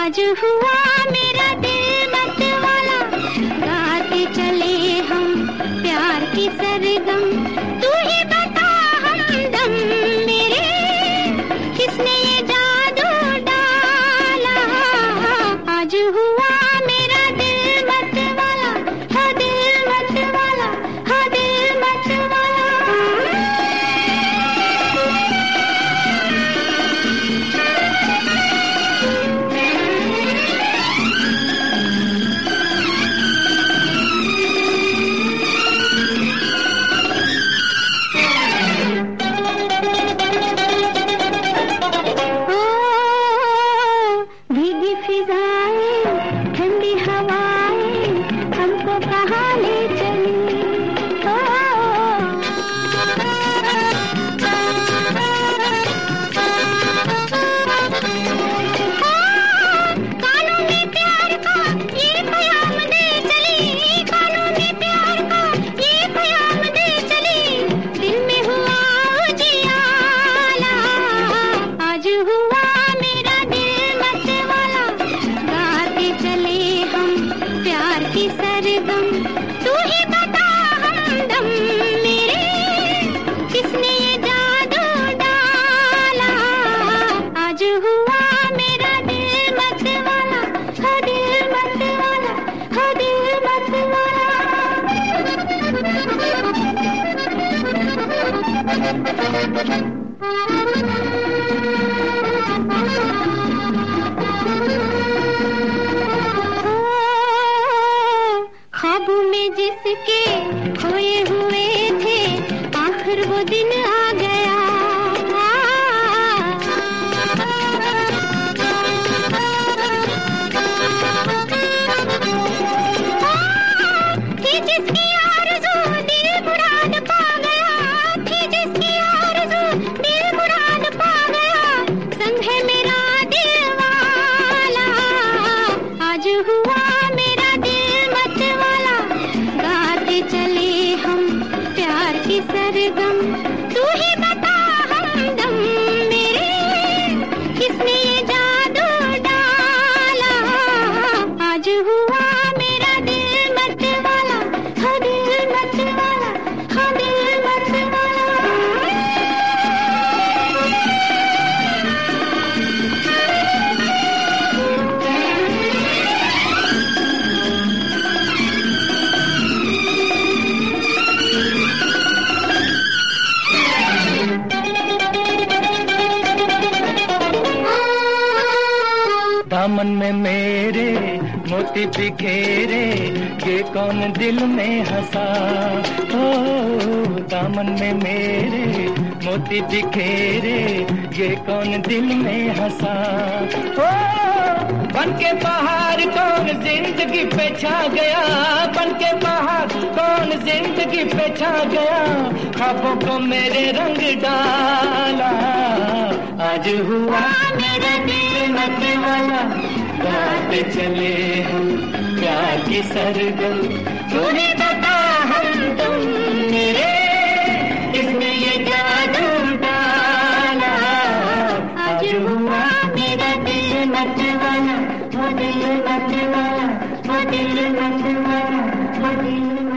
आज हुआ मेरा दिल मत वाला, गाते चले हम प्यार की सरगम। तू ही बता हमदम मेरे, किसने ये जादू डाला। आज हुआ मेरा दिल मत वाला, हाँ दिल मत वाला, हाँ दिल मत वाला। ठंडी हवाएं हमको कहाँ ले चली। कानों में प्यार का ये प्याम दे चली, कानों में प्यार का ये प्याम दे चली, दिल में हुआ उजियाला। आज हुआ मेरा दिल मत वाला, गाते चले हम प्यार की सरगम। तू ही बता हमदम मेरे, किसने ये जादू डाला। आज हुआ मेरा दिल मत वाला, हाँ दिल मत वाला, हाँ दिल मत वाला। ख्वाबों में जिसके खोए हुए थे, आखिर वो दिन आ गया। थी जिसकी आरज़ू दिल मुराद पा गया, थी जिसकी आरज़ू दिल मुराद पा गया, संग है मेरा दिल वाला। आज हुआ मेरा दिल मत वाला, गाते चले हम प्यार की सरगम। तू ही बता हमदम मेरे, किसने ये जादू डाला। आज हुआ मेरा दिल मत वाला, हाँ दिल मत वाला, हाँ दिल मत वाला। दामन में मेरे मोती बिखेरे, ये कौन दिल में हंसा। ओ दामन में मेरे मोती बिखेरे, ये कौन दिल में हंसा। ओ बन के पहाड़ कौन जिंदगी पे छा गया, बन के पहाड़ कौन जिंदगी पे छा गया, ख्वाबों को मेरे रंग डाला। आज हुआ मेरा दिल मत वाला, गाते चले हम प्यार की सरगम। तूने बता हम तुम मेरे, इसमें ये जादू डाला। आज हुआ मेरा दिल मत वाला, वो दिल मत वाला, वो दिल मत वाला, वो दिल